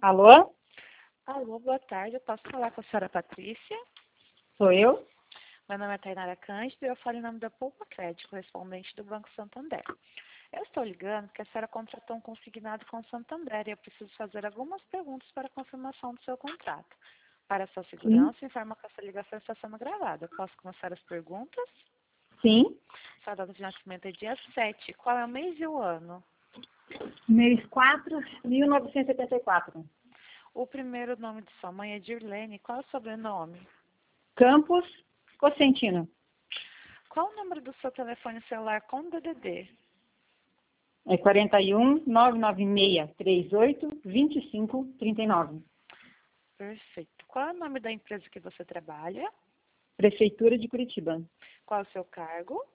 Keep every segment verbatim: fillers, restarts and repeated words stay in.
Alô? Alô, boa tarde. Eu posso falar com a senhora Patrícia? Sou eu? Meu nome é Tainara Cândido e eu falo em nome da Poupa Crédito, correspondente do Banco Santander. Eu estou ligando porque a senhora contratou um consignado com o Santander e eu preciso fazer algumas perguntas para a confirmação do seu contrato. Para a sua Sim. segurança, informa que essa ligação está sendo gravada. Eu posso começar as perguntas? Sim. Sua data de nascimento é dia sete. Qual é o mês e o ano? Mês quatro, mil novecentos e setenta e quatro. O primeiro nome de sua mãe é Dirlene. Qual é o sobrenome? Campos Cocentino. Qual o número do seu telefone celular com D D D? É quarenta e um, nove nove seis, três oito, vinte e cinco, trinta e nove. Perfeito. Qual é o nome da empresa que você trabalha? Prefeitura de Curitiba. Qual é o seu cargo?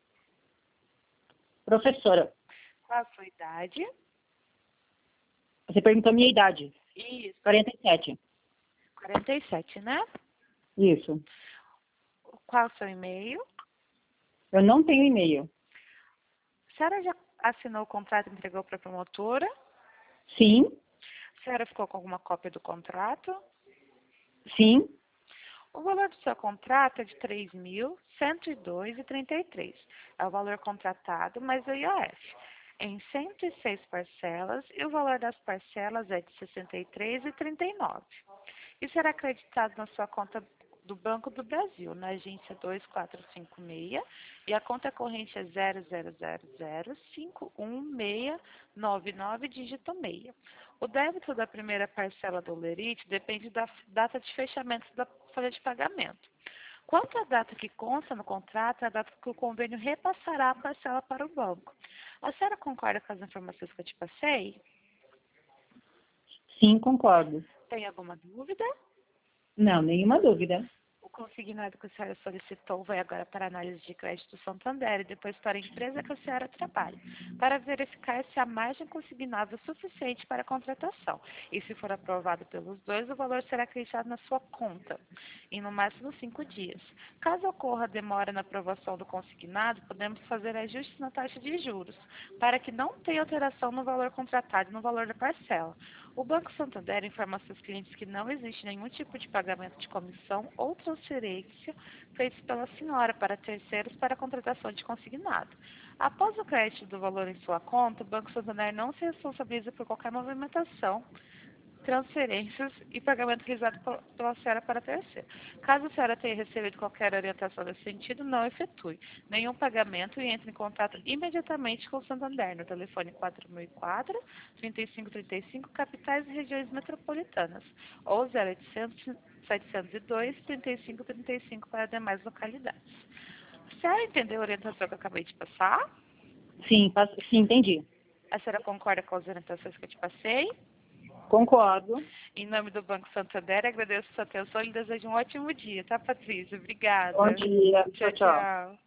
Professora, Qual a sua idade? você perguntou minha idade. Isso. quarenta e sete. quarenta e sete, né? Isso. Qual o seu e-mail? Eu não tenho e-mail. A senhora já assinou o contrato e entregou para a promotora? Sim. A senhora ficou com alguma cópia do contrato? Sim. O valor do seu contrato é de três mil cento e dois reais e trinta e três centavos. É o valor contratado mais o I O F. Em cento e seis parcelas e o valor das parcelas é de sessenta e três reais e trinta e nove centavos. E será acreditado na sua conta do Banco do Brasil, na agência dois quatro cinco seis, e a conta corrente é zero zero zero zero cinco um seis nove nove, dígito seis. O débito da primeira parcela do Lerite depende da data de fechamento da folha de pagamento. Quanto à data que consta no contrato, é a data que o convênio repassará a parcela para o banco. A senhora concorda com as informações que eu te passei? Sim, concordo. Tem alguma dúvida? Não, nenhuma dúvida. O consignado que a senhora solicitou vai agora para a análise de crédito do Santander e depois para a empresa que a senhora trabalha, para verificar se a margem consignável é suficiente para a contratação. E se for aprovado pelos dois, o valor será acreditado na sua conta, em no máximo cinco dias. Caso ocorra demora na aprovação do consignado, podemos fazer ajustes na taxa de juros, para que não tenha alteração no valor contratado e no valor da parcela. O Banco Santander informa seus clientes que não existe nenhum tipo de pagamento de comissão ou transferência feitos pela senhora para terceiros para a contratação de consignado. Após o crédito do valor em sua conta, o Banco Santander não se responsabiliza por qualquer movimentação, transferências e pagamento realizado pela senhora para terceiro. Caso a senhora tenha recebido qualquer orientação nesse sentido, não efetue nenhum pagamento e entre em contato imediatamente com o Santander no telefone quatro mil e quatro, trinta e cinco trinta e cinco, capitais e regiões metropolitanas, ou zero oitocentos, setecentos e dois, trinta e cinco trinta e cinco para demais localidades. A senhora entendeu a orientação que eu acabei de passar? Sim, pas- sim, entendi. A senhora concorda com as orientações que eu te passei? Concordo. Em nome do Banco Santander, agradeço a sua atenção e lhe desejo um ótimo dia, tá, Patrícia? Bom Obrigada. dia. Tchau, Tchau, tchau. tchau.